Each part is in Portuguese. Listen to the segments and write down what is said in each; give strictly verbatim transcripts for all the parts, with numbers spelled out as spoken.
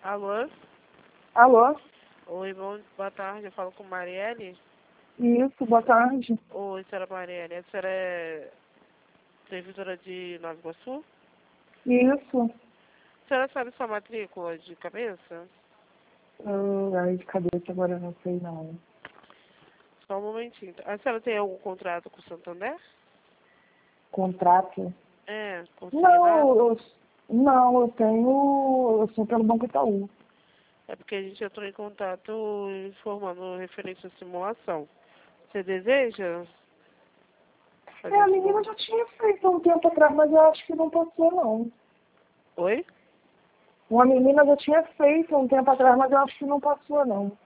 Alô? Alô? Oi, bom, boa tarde. Eu falo com Marielle. Isso, boa tarde. Oi, senhora Marielle. A senhora é servidora de Nova Iguaçu? Isso. A senhora sabe sua matrícula de cabeça? Uh, ai, de cabeça agora eu não sei não. Só um momentinho. A senhora tem algum contrato com o Santander? Contrato? É, Não, consignado? eu, não, eu tenho. Eu sou pelo Banco Itaú. É porque a gente entrou em contato informando referente à simulação. Você deseja É, fazer a a menina simulação? já tinha feito um tempo atrás, mas eu acho que não passou não. Oi? Uma menina já tinha feito um tempo atrás, mas eu acho que não passou não.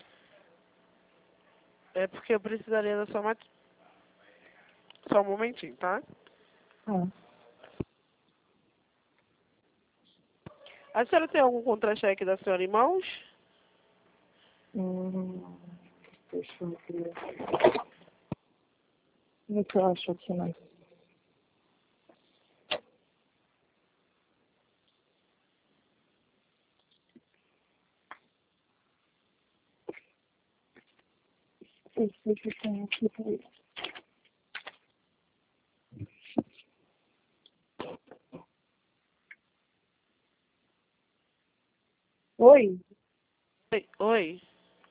É porque eu precisaria da sua matrícula. Só um momentinho, tá? Ah. A senhora tem algum contra-cheque da senhora em mãos? Hum, deixa eu ver. O que eu acho aqui, né? Esse que tem aqui, peraí. Oi? Oi? Oi?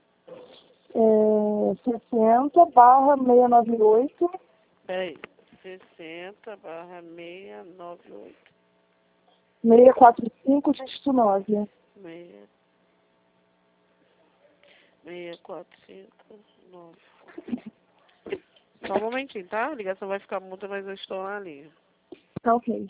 É, sessenta barra seiscentos e noventa e oito. Peraí. sessenta barra seiscentos e noventa e oito. seiscentos e quarenta e cinco, dígito nove. seis, seis, quatro, cinco, nove. Só um momentinho, tá? A ligação vai ficar muda, mas eu estou na linha. Tá ok.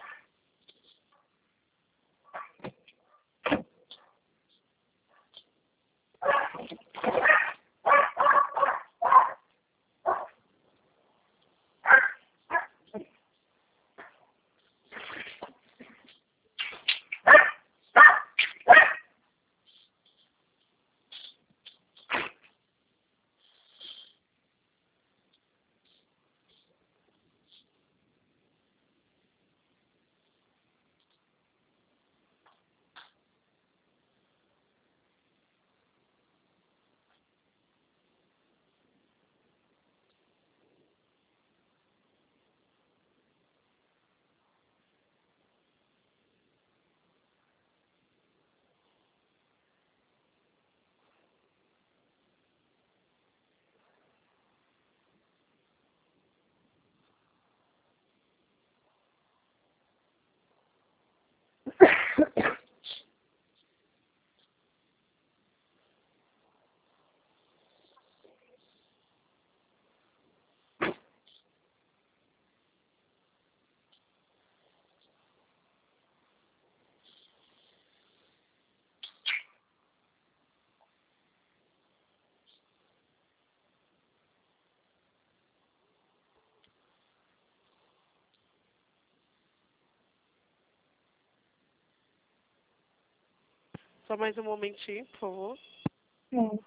Só mais um momentinho, por favor. Sim.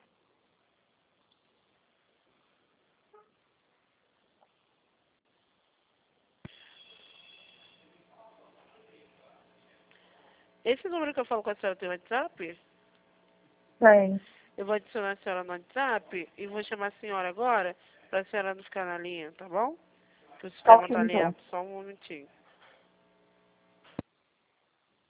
Esse número que eu falo com a senhora tem WhatsApp? Tem. Eu vou adicionar a senhora no WhatsApp e vou chamar a senhora agora para a senhora não ficar na linha, tá bom? Que o Tá sistema ok, tá então. alinhado. Só um momentinho.